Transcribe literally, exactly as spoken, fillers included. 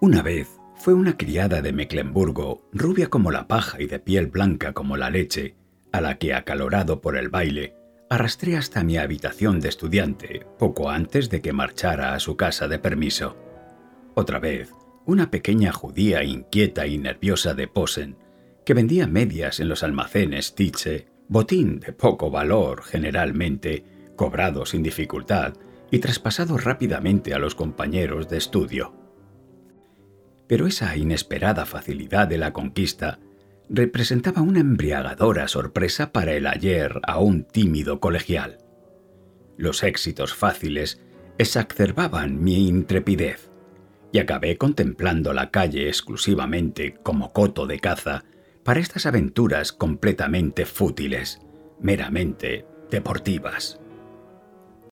Una vez fue una criada de Mecklemburgo, rubia como la paja y de piel blanca como la leche, a la que, acalorado por el baile, arrastré hasta mi habitación de estudiante poco antes de que marchara a su casa de permiso. Otra vez, una pequeña judía inquieta y nerviosa de Posen, que vendía medias en los almacenes Tietze, botín de poco valor generalmente, cobrado sin dificultad y traspasado rápidamente a los compañeros de estudio. Pero esa inesperada facilidad de la conquista representaba una embriagadora sorpresa para el ayer aún tímido colegial. Los éxitos fáciles exacerbaban mi intrepidez, y acabé contemplando la calle exclusivamente como coto de caza para estas aventuras completamente fútiles, meramente deportivas.